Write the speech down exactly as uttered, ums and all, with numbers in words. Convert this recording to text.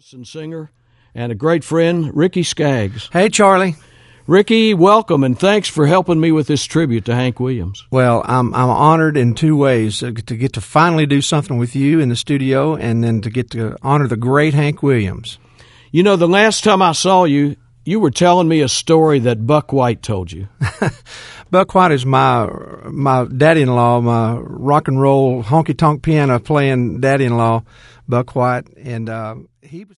And singer and a great friend, Ricky Skaggs. Hey, Charlie. Ricky, welcome, and thanks for helping me with this tribute to Hank Williams. Well, I'm I'm honored in two ways, uh, to get to finally do something with you in the studio and then to get to honor the great Hank Williams. You know, the last time I saw you, you were telling me a story that Buck White told you. Buck White is my my daddy-in-law, my rock and roll honky-tonk piano playing daddy-in-law, Buck White, and uh, he was